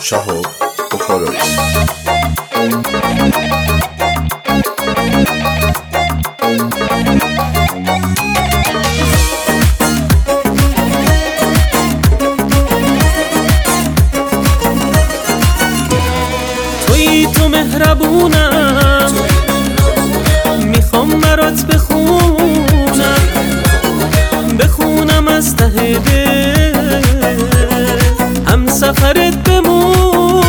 شهاب بخارایی. تویی تو مهربونم، میخوام برات بخونم از ته دل، هم سفرت بمونم.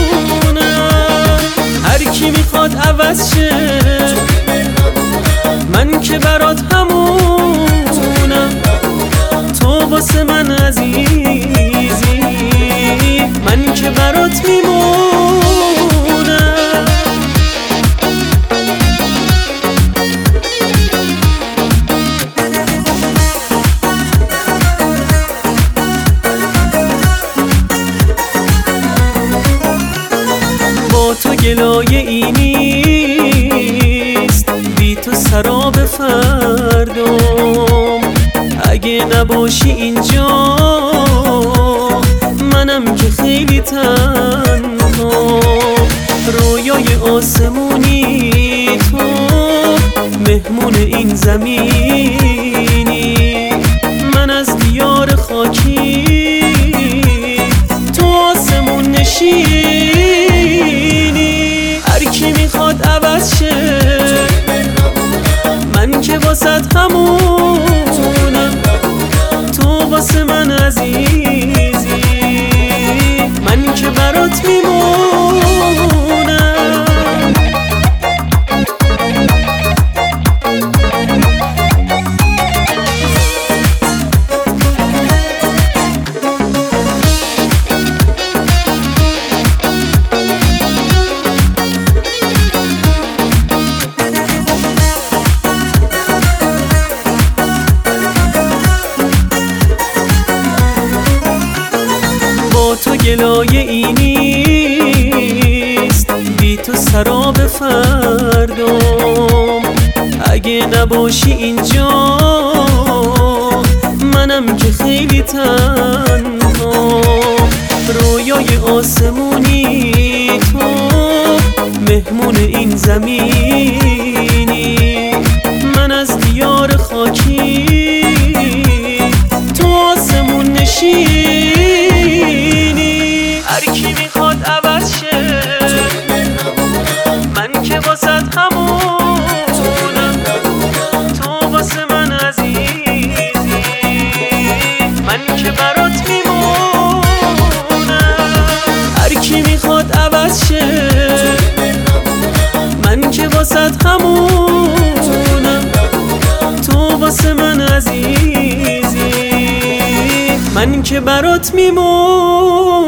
هر کی میخواد عوض شه، من که برات همونم. تو واسه من عزیزی، من که برات میمونم. با تو گلایه ای نیست، بی تو سراب فردام. اگه نباشی اینجا، منم که خیلی تنها. رویای آسمونی تو، مهمون این زمینی. من از دیار خاکی، تو آسمون نشینی. هر کی میخواد عوض شه، من که واسط همونم. تو واسه من عزیزی، من که برات میمونم. تو گلایه ای نیست، بی تو سراب فردام. اگه نباشی اینجا، منم که خیلی تنها. رویای آسمونی تو، مهمون این زمینی. من از دیار خاکی، تو آسمون نشینی. هر کی میخواد عوض شه، من که واسط همونم. تو واسه من عزیزی، من که برات میمونم. هر کی میخواد عوض شه، من که واسط همونم. تو واسه من عزیزی، من که برات میمونم.